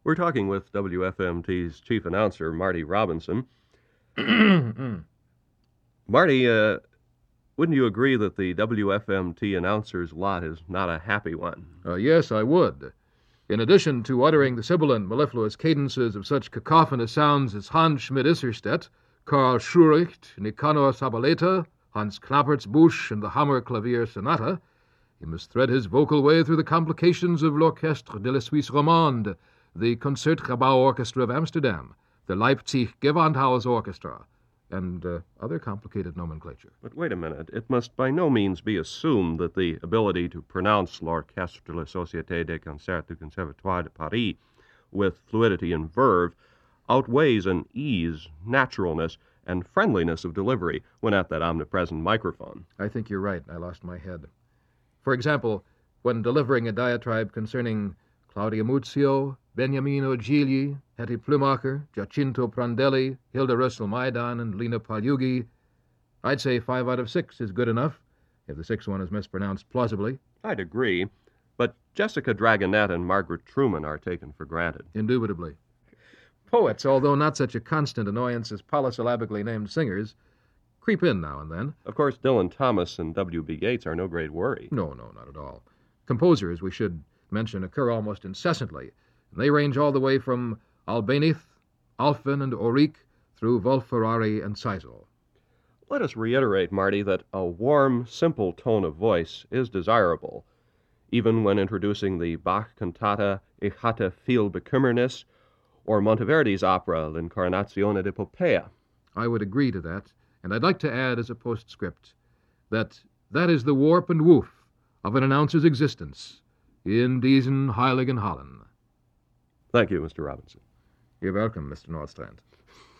We're talking with WFMT's chief announcer, Marty Robinson. Marty, wouldn't you agree that the WFMT announcer's lot is not a happy one? Yes, I would. In addition to uttering the sibilant, mellifluous cadences of such cacophonous sounds as Hans Schmidt-Isserstedt, Karl Schuricht, Nicanor Sabaleta, Hans Knappertsbusch, and the Hammer Clavier Sonata, he must thread his vocal way through the complications of l'Orchestre de la Suisse Romande, the Concertgebouw Orchestra of Amsterdam, the Leipzig Gewandhaus Orchestra, and other complicated nomenclature. But wait a minute. It must by no means be assumed that the ability to pronounce l'Orchestre de la Société des Concerts du Conservatoire de Paris with fluidity and verve outweighs an ease, naturalness, and friendliness of delivery when at that omnipresent microphone. I think you're right. I lost my head. For example, when delivering a diatribe concerning Claudia Muzio, Beniamino Gigli, Hetty Plumacher, Giacinto Prandelli, Hilda Russell-Maidan, and Lena Pagliugi, I'd say 5 out of 6 is good enough, if the sixth one is mispronounced plausibly. I'd agree, but Jessica Dragonette and Margaret Truman are taken for granted. Indubitably. Poets, although not such a constant annoyance as polysyllabically named singers, creep in now and then. Of course, Dylan Thomas and W.B. Yeats are no great worry. No, not at all. Composers, we should mention, occur almost incessantly. They range all the way from Albéniz, Alphen, and Auric through Wolf-Ferrari and Seisel. Let us reiterate, Marty, that a warm, simple tone of voice is desirable, even when introducing the Bach cantata Ich hatte viel Bekümmernis or Monteverdi's opera L'Incarnazione di Poppea. I would agree to that, and I'd like to add as a postscript that is the warp and woof of an announcer's existence in diesen heiligen Hallen. Thank you, Mr. Robinson. You're welcome, Mr. Nordstrand.